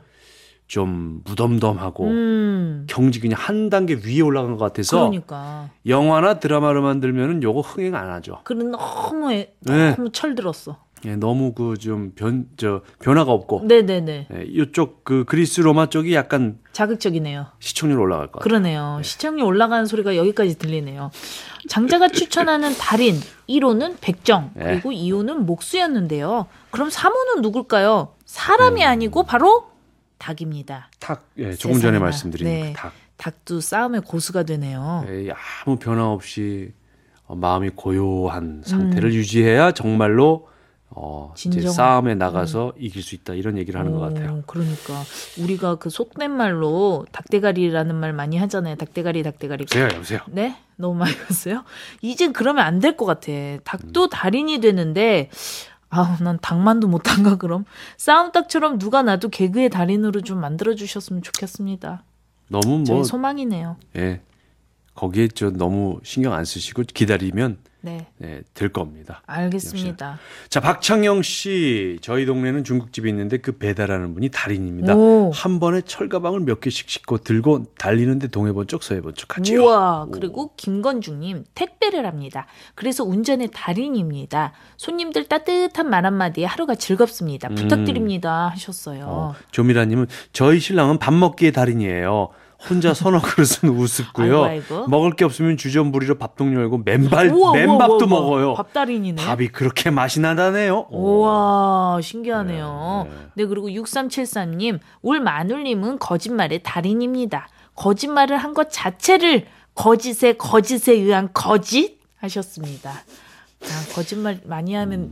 A: 좀 무덤덤하고
B: 음.
A: 경지 그냥 한 단계 위에 올라간 것 같아서
B: 그러니까.
A: 영화나 드라마를 만들면은 요거 흥행 안 하죠.
B: 그는 너무, 애-
A: 네.
B: 너무 철들었어.
A: 예, 너무 그 좀 변 저 변화가 없고
B: 네네네.
A: 예, 이쪽 그 그리스 로마 쪽이 약간
B: 자극적이네요.
A: 시청률 올라갈 것 같아요.
B: 그러네요. 시청률 올라가는 소리가 여기까지 들리네요. 장자가 추천하는 달인 일 호는 백정
A: 네.
B: 그리고 이 호는 목수였는데요. 그럼 삼 호는 누굴까요? 사람이
A: 음.
B: 아니고 바로 닭입니다.
A: 닭, 예, 조금 전에
B: 세상에나.
A: 말씀드린
B: 네.
A: 그 닭.
B: 닭도 싸움의 고수가 되네요.
A: 예, 아무 변화 없이 어, 마음이 고요한 상태를
B: 음.
A: 유지해야 정말로 어, 이제
B: 진정한-
A: 싸움에 나가서 이길 수 있다 이런 얘기를 하는 것 같아요.
B: 오, 그러니까 우리가 그 속된 말로 닭대가리라는 말 많이 하잖아요. 닭대가리 닭대가리.
A: 여보세요, 여보세요.
B: 네? 너무 많이 갔어요? 이젠 그러면 안 될 것 같아.
A: 음.
B: 닭도 달인이 되는데 아우 난 닭만도 못한가 그럼? 싸움닭처럼 누가 나도 개그의 달인으로 좀 만들어주셨으면 좋겠습니다.
A: 너무
B: 저희
A: 뭐
B: 소망이네요.
A: 예, 거기에 저 너무 신경 안 쓰시고 기다리면
B: 네,
A: 예, 될 겁니다.
B: 알겠습니다.
A: 자, 박창영 씨, 저희 동네는 중국집이 있는데 그 배달하는 분이 달인입니다.
B: 오.
A: 한 번에 철가방을 몇 개씩 싣고 들고 달리는데 동해번쩍 서해번쩍 하지요.
B: 우와,
A: 오.
B: 그리고 김건중님 택배를 합니다. 그래서 운전의 달인입니다. 손님들 따뜻한 말 한마디에 하루가 즐겁습니다. 부탁드립니다 하셨어요.
A: 어, 조미라님은 저희 신랑은 밥 먹기의 달인이에요. 혼자 서너 그릇은 우습고요.
B: 아이고, 아이고.
A: 먹을 게 없으면 주전부리로 밥통 열고 맨발
B: 우와, 우와,
A: 맨밥도
B: 우와, 우와.
A: 먹어요.
B: 밥달인이네.
A: 밥이 그렇게 맛이 나다네요.
B: 우와, 신기하네요.
A: 네, 네.
B: 네, 그리고 육삼칠삼님, 울마눌님은 거짓말의 달인입니다. 거짓말을 한 것 자체를 거짓에 거짓에 의한 거짓 하셨습니다. 아, 거짓말 많이 하면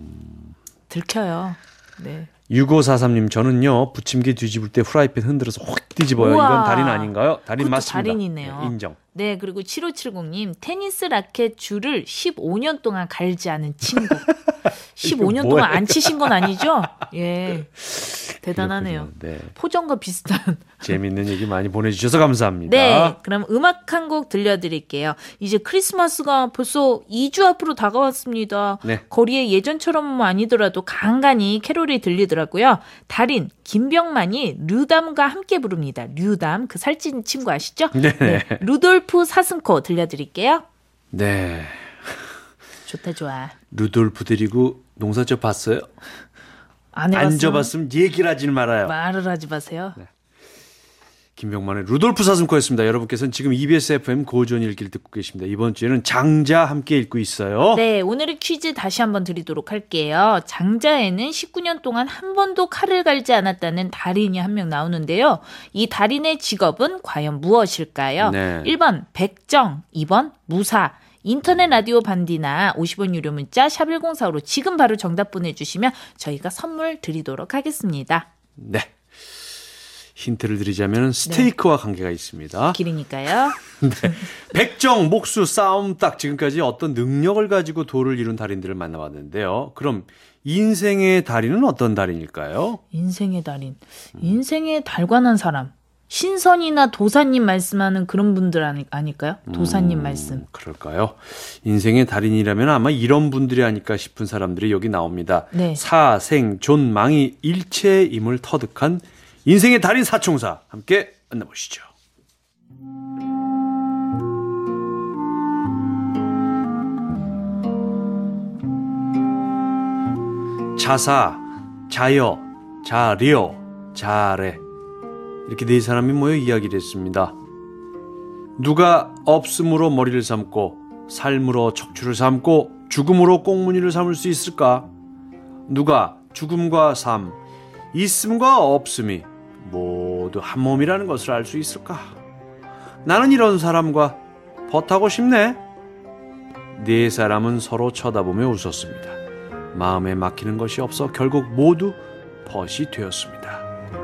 B: 들켜요. 네.
A: 육오사삼님 저는요 부침개 뒤집을 때 후라이팬 흔들어서 확 뒤집어요.
B: 우와.
A: 이건 달인 아닌가요? 달인
B: 그것도
A: 맞습니다.
B: 달인이네요.
A: 네, 인정.
B: 네, 그리고 칠오칠공님, 테니스 라켓 줄을 십오 년 동안 갈지 않은 친구. 십오 년
A: 뭐예요?
B: 동안 안 치신 건 아니죠? 예. 대단하네요.
A: 네,
B: 포정과 비슷한.
A: 재밌는 얘기 많이 보내주셔서 감사합니다.
B: 네, 그럼 음악 한 곡 들려드릴게요. 이제 크리스마스가 벌써 이 주 앞으로 다가왔습니다.
A: 네.
B: 거리에 예전처럼 아니더라도 간간히 캐롤이 들리더라고요. 달인 김병만이 류담과 함께 부릅니다. 류담, 그 살찐 친구 아시죠?
A: 네.
B: 루돌프 사슴코 들려드릴게요.
A: 네.
B: 좋다 좋아.
A: 루돌프 데리고 농사져 봤어요?
B: 안 해봤으면
A: 안 져봤으면 얘기를 하지 말아요.
B: 말을 하지 마세요.
A: 김병만의 루돌프 사슴코였습니다. 여러분께서는 지금 이비에스 에프엠 고전 읽기를 듣고 계십니다. 이번 주에는 장자 함께 읽고 있어요.
B: 네, 오늘의 퀴즈 다시 한번 드리도록 할게요. 장자에는 십구 년 동안 한 번도 칼을 갈지 않았다는 달인이 한 명 나오는데요. 이 달인의 직업은 과연 무엇일까요?
A: 네.
B: 일 번 백정, 이 번 무사. 인터넷 라디오 반디나 오십 원 유료 문자 샵일공사오로 지금 바로 정답 보내주시면 저희가 선물 드리도록 하겠습니다.
A: 네. 힌트를 드리자면 스테이크와 네. 관계가 있습니다.
B: 길이니까요.
A: 네. 백정, 목수, 싸움 딱 지금까지 어떤 능력을 가지고 도를 이룬 달인들을 만나봤는데요. 그럼 인생의 달인은 어떤 달인일까요?
B: 인생의 달인. 인생에 달관한 사람. 신선이나 도사님 말씀하는 그런 분들 아니, 아닐까요? 도사님
A: 음,
B: 말씀.
A: 그럴까요? 인생의 달인이라면 아마 이런 분들이 아닐까 싶은 사람들이 여기 나옵니다.
B: 네.
A: 사, 생, 존, 망이 일체임을 터득한 인생의 달인 사총사 함께 만나보시죠. 자사, 자여, 자려, 자래 이렇게 네 사람이 모여 이야기를 했습니다. 누가 없음으로 머리를 삼고 삶으로 척추를 삼고 죽음으로 꽁무니를 삼을 수 있을까? 누가 죽음과 삶, 있음과 없음이 모두 한 몸이라는 것을 알 수 있을까? 나는 이런 사람과 벗하고 싶네. 네 사람은 서로 쳐다보며 웃었습니다. 마음에 막히는 것이 없어 결국 모두 벗이 되었습니다.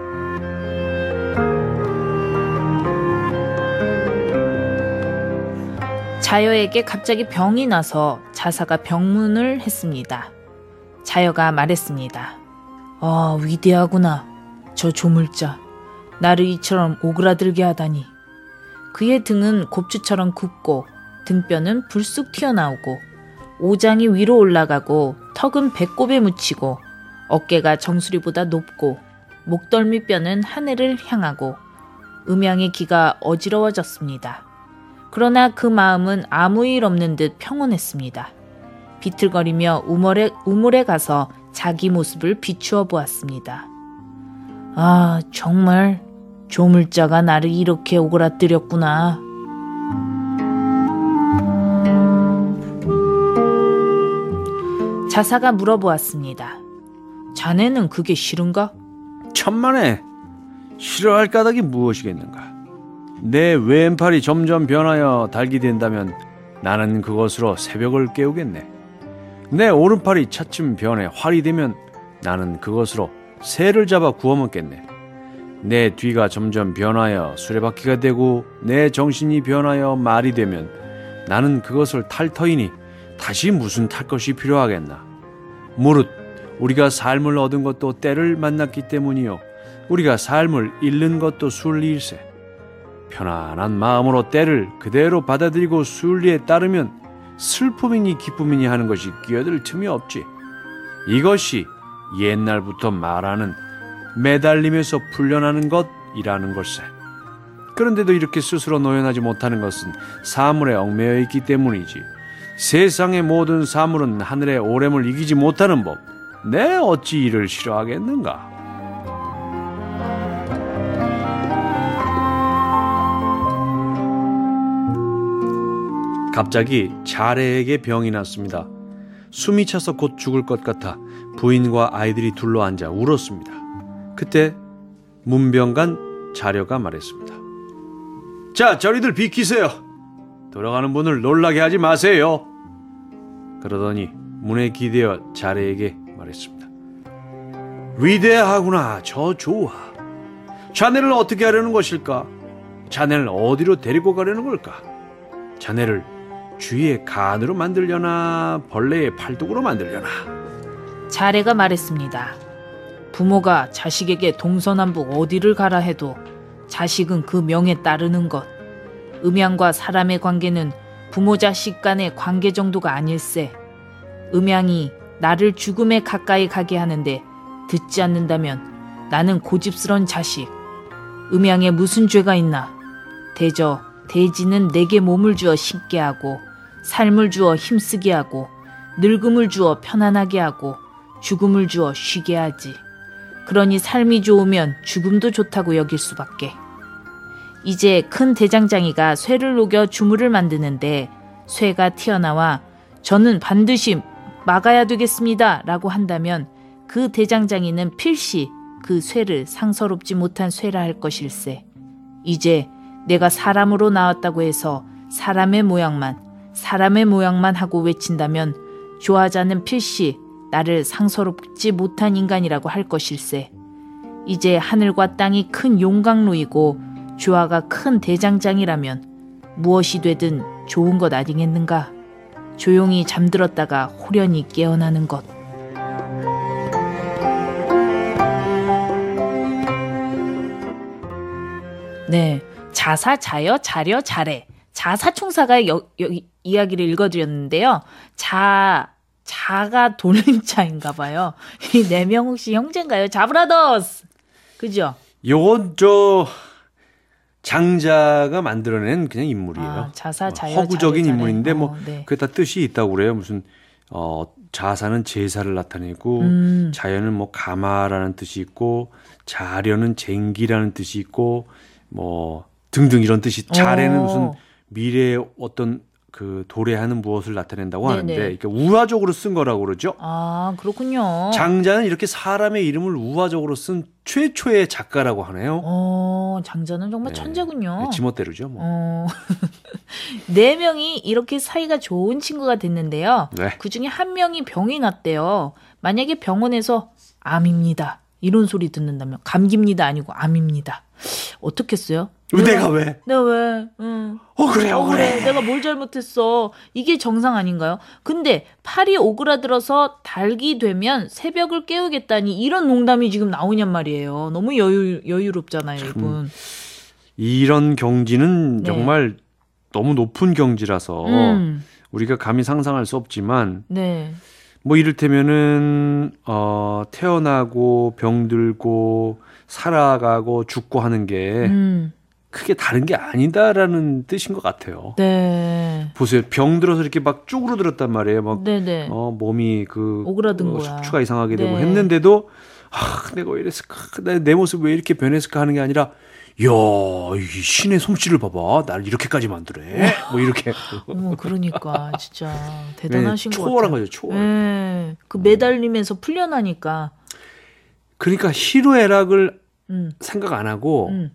B: 자여에게 갑자기 병이 나서 자사가 병문을 했습니다. 자여가 말했습니다. 아, 위대하구나. 저 조물자. 나를 이처럼 오그라들게 하다니. 그의 등은 곱추처럼 굽고 등뼈는 불쑥 튀어나오고 오장이 위로 올라가고 턱은 배꼽에 묻히고 어깨가 정수리보다 높고 목덜미뼈는 하늘을 향하고 음양의 귀가 어지러워졌습니다. 그러나 그 마음은 아무 일 없는 듯 평온했습니다. 비틀거리며 우물에, 우물에 가서 자기 모습을 비추어 보았습니다. 아, 정말 조물자가 나를 이렇게 오그라뜨렸구나. 자사가 물어보았습니다. 자네는 그게 싫은가?
A: 천만에 싫어할 까닭이 무엇이겠는가? 내 왼팔이 점점 변하여 달기 된다면 나는 그것으로 새벽을 깨우겠네. 내 오른팔이 차츰 변해 활이 되면 나는 그것으로 새를 잡아 구워 먹겠네. 내 뒤가 점점 변하여 수레바퀴가 되고 내 정신이 변하여 말이 되면 나는 그것을 탈 터이니 다시 무슨 탈 것이 필요하겠나. 무릇 우리가 삶을 얻은 것도 때를 만났기 때문이요 우리가 삶을 잃는 것도 순리일세. 편안한 마음으로 때를 그대로 받아들이고 순리에 따르면 슬픔이니 기쁨이니 하는 것이 끼어들 틈이 없지. 이것이 옛날부터 말하는 매달림에서 풀려나는 것이라는 것세. 그런데도 이렇게 스스로 노연하지 못하는 것은 사물에 얽매여 있기 때문이지. 세상의 모든 사물은 하늘의 오렘을 이기지 못하는 법. 내 어찌 이를 싫어하겠는가? 갑자기 자래에게 병이 났습니다. 숨이 차서 곧 죽을 것 같아 부인과 아이들이 둘러앉아 울었습니다. 그때 문병간 자려가 말했습니다. 자, 저리들 비키세요. 돌아가는 분을 놀라게 하지 마세요. 그러더니 문에 기대어 자래에게 말했습니다. 위대하구나. 저 좋아. 자네를 어떻게 하려는 것일까? 자네를 어디로 데리고 가려는 걸까? 자네를 쥐의 간으로 만들려나 벌레의 팔뚝으로 만들려나?
B: 자래가 말했습니다. 부모가 자식에게 동서남북 어디를 가라 해도 자식은 그 명에 따르는 것. 음양과 사람의 관계는 부모 자식 간의 관계 정도가 아닐세. 음양이 나를 죽음에 가까이 가게 하는데 듣지 않는다면 나는 고집스런 자식. 음양에 무슨 죄가 있나? 대저 대지는 내게 몸을 주어 씻게 하고 삶을 주어 힘쓰게 하고 늙음을 주어 편안하게 하고 죽음을 주어 쉬게 하지. 그러니 삶이 좋으면 죽음도 좋다고 여길 수밖에. 이제 큰 대장장이가 쇠를 녹여 주물을 만드는데 쇠가 튀어나와 저는 반드시 막아야 되겠습니다 라고 한다면 그 대장장이는 필시 그 쇠를 상서롭지 못한 쇠라 할 것일세. 이제 내가 사람으로 나왔다고 해서 사람의 모양만 사람의 모양만 하고 외친다면 조화자는 필시 나를 상서롭지 못한 인간이라고 할 것일세. 이제 하늘과 땅이 큰 용광로이고 조화가 큰 대장장이라면 무엇이 되든 좋은 것 아니겠는가. 조용히 잠들었다가 호련히 깨어나는 것. 네, 자사, 자여, 자려, 자래. 자사총사가 여, 여, 이야기를 읽어드렸는데요. 자, 자가 돌림자인가 봐요. 이 네 명 혹시 형제인가요? 자브라더스! 그죠?
A: 요건 저 장자가 만들어낸 그냥 인물이에요.
B: 아, 자사, 자여,
A: 허구적인
B: 자래,
A: 인물인데
B: 자래.
A: 뭐
B: 어, 네.
A: 그게 다 뜻이 있다고 그래요. 무슨 어 자사는 제사를 나타내고
B: 음.
A: 자연은 뭐 가마라는 뜻이 있고 자려는 쟁기라는 뜻이 있고 뭐 등등 이런 뜻이 자래는
B: 어.
A: 무슨 미래의 어떤 그 도래하는 무엇을 나타낸다고
B: 네네.
A: 하는데 그러니까 우화적으로 쓴 거라고 그러죠.
B: 아, 그렇군요.
A: 장자는 이렇게 사람의 이름을 우화적으로 쓴 최초의 작가라고 하네요.
B: 어, 장자는 정말
A: 네.
B: 천재군요.
A: 지멋대로죠. 뭐.
B: 어. 네 명이 이렇게 사이가 좋은 친구가 됐는데요.
A: 네.
B: 그 중에 한 명이 병이 났대요. 만약에 병원에서 암입니다. 이런 소리 듣는다면 감기입니다 아니고 암입니다. 어떻겠어요?
A: 내가 왜?
B: 내가 왜? 응.
A: 어 그래
B: 어, 그래.
A: 그래.
B: 내가 뭘 잘못했어. 이게 정상 아닌가요? 근데 팔이 오그라들어서 닭이 되면 새벽을 깨우겠다니 이런 농담이 지금 나오냔 말이에요. 너무 여유, 여유롭잖아요, 이분.
A: 이런 경지는
B: 네.
A: 정말 너무 높은 경지라서
B: 음.
A: 우리가 감히 상상할 수 없지만
B: 네.
A: 뭐 이를테면은 어 태어나고 병들고 살아가고 죽고 하는 게
B: 음.
A: 크게 다른 게 아니다라는 뜻인 것 같아요.
B: 네.
A: 보세요. 병 들어서 이렇게 막 쪼그러들었단 말이에요. 막
B: 네네.
A: 어, 몸이 그
B: 오그라든
A: 어,
B: 거야.
A: 척추가 이상하게 되고
B: 네.
A: 했는데도 아, 내가 왜 이랬을까? 내, 내 모습 왜 이렇게 변했을까 하는 게 아니라 야, 이 신의 솜씨를 봐봐. 나를 이렇게까지 만드네. 뭐 이렇게.
B: 어머, 그러니까 진짜 대단하신
A: 네,
B: 것
A: 초월한
B: 같아요.
A: 거죠, 초월.
B: 네. 그 매달리면서 풀려나니까.
A: 그러니까 희로애락을
B: 음.
A: 생각 안 하고
B: 음.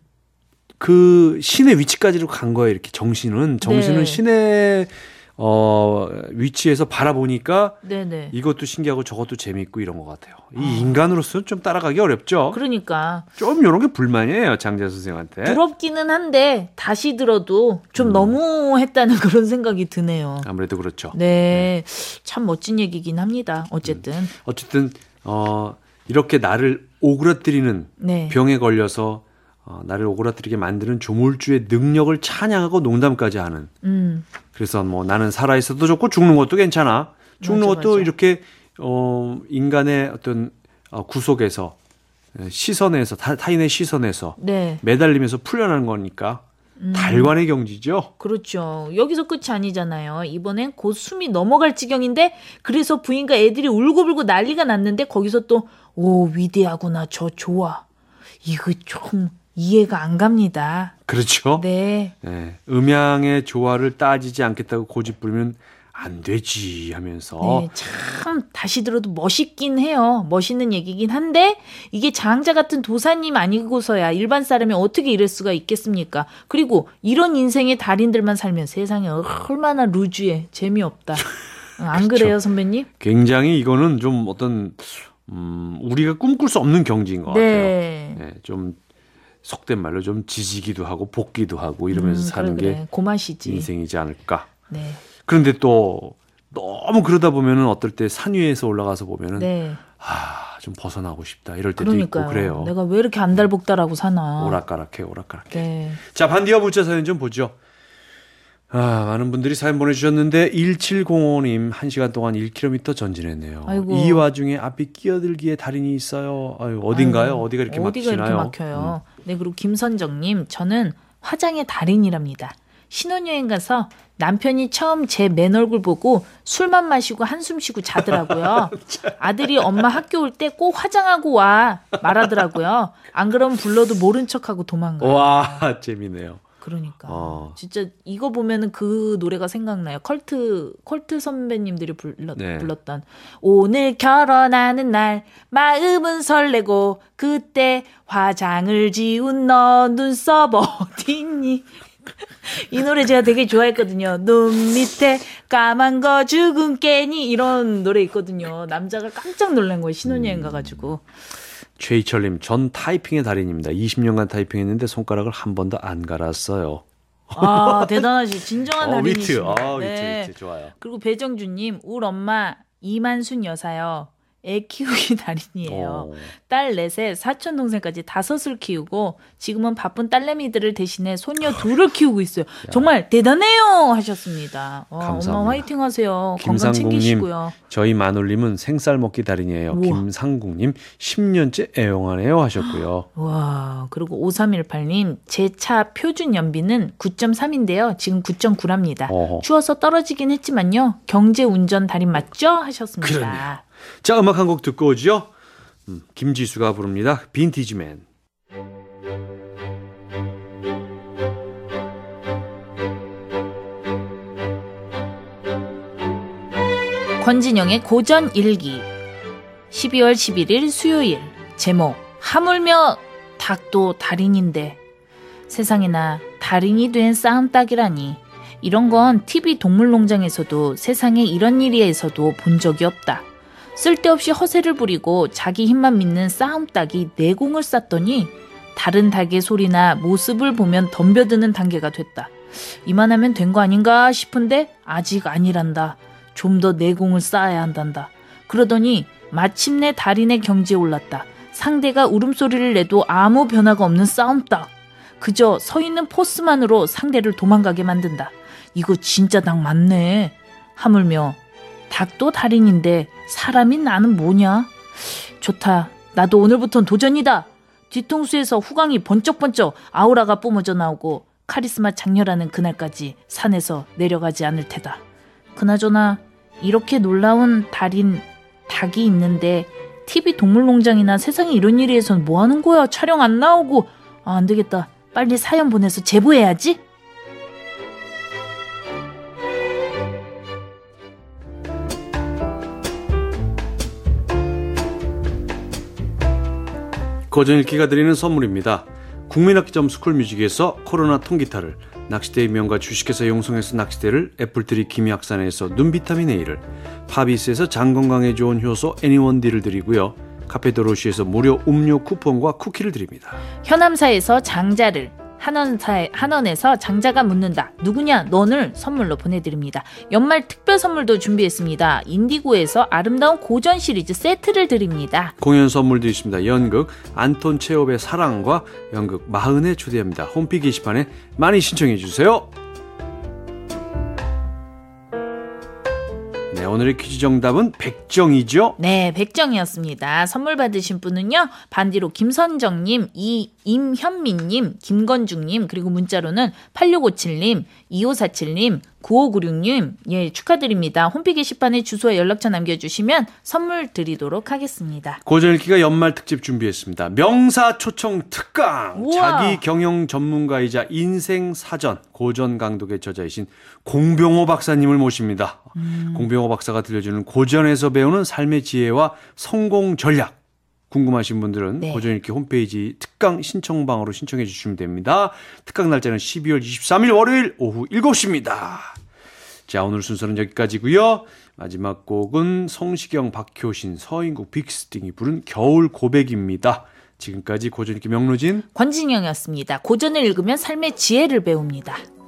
A: 그 신의 위치까지로 간 거예요. 이렇게 정신은 정신은
B: 네.
A: 신의 어, 위치에서 바라보니까
B: 네네.
A: 이것도 신기하고 저것도 재밌고 이런 것 같아요. 이 인간으로서는 좀 따라가기 어렵죠.
B: 그러니까
A: 좀 이런 게 불만이에요, 장자 선생한테.
B: 부럽기는 한데 다시 들어도
A: 음.
B: 좀 너무 했다는 그런 생각이 드네요.
A: 아무래도 그렇죠.
B: 네. 참 멋진 얘기긴 합니다. 어쨌든.
A: 어쨌든 어, 이렇게 나를 오그라뜨리는
B: 네.
A: 병에 걸려서 어, 나를 오그라뜨리게 만드는 조물주의 능력을 찬양하고 농담까지 하는.
B: 음.
A: 그래서 뭐 나는 살아있어도 좋고 죽는 것도 괜찮아. 죽는
B: 맞아,
A: 것도
B: 맞아.
A: 이렇게 어, 인간의 어떤 어, 구속에서 시선에서 타, 타인의 시선에서
B: 네.
A: 매달리면서 풀려나는 거니까 달관의 경지죠.
B: 그렇죠. 여기서 끝이 아니잖아요. 이번엔 곧 숨이 넘어갈 지경인데 그래서 부인과 애들이 울고불고 난리가 났는데 거기서 또 오 위대하구나 저 좋아. 이거 좀 이해가 안 갑니다.
A: 그렇죠.
B: 네.
A: 네, 음양의 조화를 따지지 않겠다고 고집 부리면 안 되지 하면서
B: 네, 참 다시 들어도 멋있긴 해요. 멋있는 얘기긴 한데 이게 장자 같은 도사님 아니고서야 일반 사람이 어떻게 이럴 수가 있겠습니까? 그리고 이런 인생의 달인들만 살면 세상에 얼마나 루즈해 재미없다. 안
A: 그렇죠.
B: 그래요, 선배님?
A: 굉장히 이거는 좀 어떤 음, 우리가 꿈꿀 수 없는 경지인 것
B: 네.
A: 같아요. 네, 좀 속된 말로 좀 지지기도 하고 볶기도 하고 이러면서
B: 음,
A: 사는
B: 그래,
A: 게
B: 그래. 고맛이지.
A: 인생이지 않을까.
B: 네.
A: 그런데 또 너무 그러다 보면은 어떨 때 산 위에서 올라가서 보면은
B: 네.
A: 아, 좀 벗어나고 싶다 이럴 때도
B: 그러니까요.
A: 있고 그래요.
B: 내가 왜 이렇게 안달복달하고 사나.
A: 오락가락해 오락가락해.
B: 네.
A: 자, 반디와 문자 사연 좀 보죠. 아, 많은 분들이 사연 보내주셨는데 일칠공오 님 한 시간 동안 일 킬로미터 전진했네요.
B: 아이고.
A: 이 와중에 앞이 끼어들기에 달인이 있어요. 아유, 어딘가요?
B: 아유,
A: 어디가 이렇게
B: 어디가
A: 막히시나요?
B: 이렇게 막혀요? 네, 그리고 김선정님, 저는 화장의 달인이랍니다. 신혼여행 가서 남편이 처음 제 맨 얼굴 보고 술만 마시고 한숨 쉬고 자더라고요. 아들이 엄마 학교 올 때 꼭 화장하고 와 말하더라고요. 안 그러면 불러도 모른 척하고 도망가요.
A: 와, 재미네요.
B: 그러니까
A: 어.
B: 진짜 이거 보면은 그 노래가 생각나요. 컬트 컬트 선배님들이 불렀,
A: 네.
B: 불렀던 오늘 결혼하는 날 마음은 설레고 그때 화장을 지운 너 눈썹 어딨니? 이 노래 제가 되게 좋아했거든요. 눈 밑에 까만 거 죽은 깨니 이런 노래 있거든요. 남자가 깜짝 놀란 거예요. 신혼여행 가가지고.
A: 최희철님, 전 타이핑의 달인입니다. 이십 년간 타이핑했는데 손가락을 한 번도 안 갈았어요.
B: 아 대단하시. 진정한
A: 어, 위트,
B: 달인이십니다.
A: 아, 위트,
B: 네.
A: 위트 좋아요.
B: 그리고 배정주님, 울 엄마 이만순 여사요. 애 키우기 달인이에요.
A: 어.
B: 딸 넷에 사촌 동생까지 다섯을 키우고 지금은 바쁜 딸내미들을 대신해 소녀 둘을 키우고 있어요. 정말 대단해요 하셨습니다. 와,
A: 감사합니다.
B: 엄마 화이팅하세요. 건강
A: 김상국님,
B: 챙기시고요.
A: 저희 마눌님은 생쌀 먹기 달인이에요.
B: 우와.
A: 김상국님, 십 년째 애용하네요 하셨고요.
B: 와, 그리고 오삼일팔님, 제 차 표준 연비는 구 점 삼인데요. 지금 구 점 구랍니다.
A: 어허.
B: 추워서 떨어지긴 했지만요. 경제 운전 달인 맞죠? 하셨습니다.
A: 그러네요. 자, 음악 한 곡 듣고 오죠. 음, 김지수가 부릅니다. 빈티지맨.
B: 권진영의 고전 일기. 십이월 십일일 수요일. 제목 하물며 닭도 달인인데. 세상에나 달인이 된 싸움닭이라니. 이런 건 티비 동물농장에서도 세상에 이런 일에서도 본 적이 없다. 쓸데없이 허세를 부리고 자기 힘만 믿는 싸움닭이 내공을 쌓더니 다른 닭의 소리나 모습을 보면 덤벼드는 단계가 됐다. 이만하면 된 거 아닌가 싶은데 아직 아니란다. 좀 더 내공을 쌓아야 한단다. 그러더니 마침내 달인의 경지에 올랐다. 상대가 울음소리를 내도 아무 변화가 없는 싸움닭. 그저 서 있는 포스만으로 상대를 도망가게 만든다. 이거 진짜 닭 맞네. 하물며 닭도 달인인데 사람인 나는 뭐냐? 좋다. 나도 오늘부턴 도전이다. 뒤통수에서 후광이 번쩍번쩍 아우라가 뿜어져 나오고 카리스마 장렬하는 그날까지 산에서 내려가지 않을 테다. 그나저나 이렇게 놀라운 달인 닭이 있는데 티비 동물농장이나 세상에 이런 일에선 뭐 하는 거야? 촬영 안 나오고. 아, 안 되겠다. 빨리 사연 보내서 제보해야지.
A: 고전 읽기가 드리는 선물입니다. 국민학기점 스쿨뮤직에서 코로나 통기타를, 낚시대의 명가 주식회사 용성에서 낚시대를, 애플트리 김약산에서 눈비타민 A를, 파비스에서 장건강에 좋은 효소 애니원디를 드리고요. 카페도로시에서 무료 음료 쿠폰과 쿠키를 드립니다.
B: 현암사에서 장자를, 한원사에, 한원에서 장자가 묻는다. 누구냐? 너를 선물로 보내드립니다. 연말 특별 선물도 준비했습니다. 인디고에서 아름다운 고전 시리즈 세트를 드립니다.
A: 공연 선물도 있습니다. 연극 안톤 체홉의 사랑과 연극 마흔에 초대합니다. 홈피 게시판에 많이 신청해 주세요. 네, 오늘의 퀴즈 정답은 백정이죠?
B: 네, 백정이었습니다. 선물 받으신 분은요, 반디로 김선정님, 이 임현민님, 김건중님, 그리고 문자로는 팔육오칠님, 이오사칠님, 구오구육님, 예, 축하드립니다. 홈피 게시판에 주소와 연락처 남겨주시면 선물 드리도록 하겠습니다.
A: 고전 읽기가 연말 특집 준비했습니다. 명사 초청 특강.
B: 우와.
A: 자기 경영 전문가이자 인생 사전 고전 강독의 저자이신 공병호 박사님을 모십니다. 음. 공병호 박사가 들려주는 고전에서 배우는 삶의 지혜와 성공 전략. 궁금하신 분들은
B: 네.
A: 고전 읽기 홈페이지 특강 신청방으로 신청해 주시면 됩니다. 특강 날짜는 십이월 이십삼일 월요일 오후 일곱 시입니다. 자, 오늘 순서는 여기까지고요. 마지막 곡은 성시경, 박효신, 서인국, 빅스팅이 부른 겨울 고백입니다. 지금까지 고전 읽기 명로진
B: 권진영이었습니다. 고전을 읽으면 삶의 지혜를 배웁니다.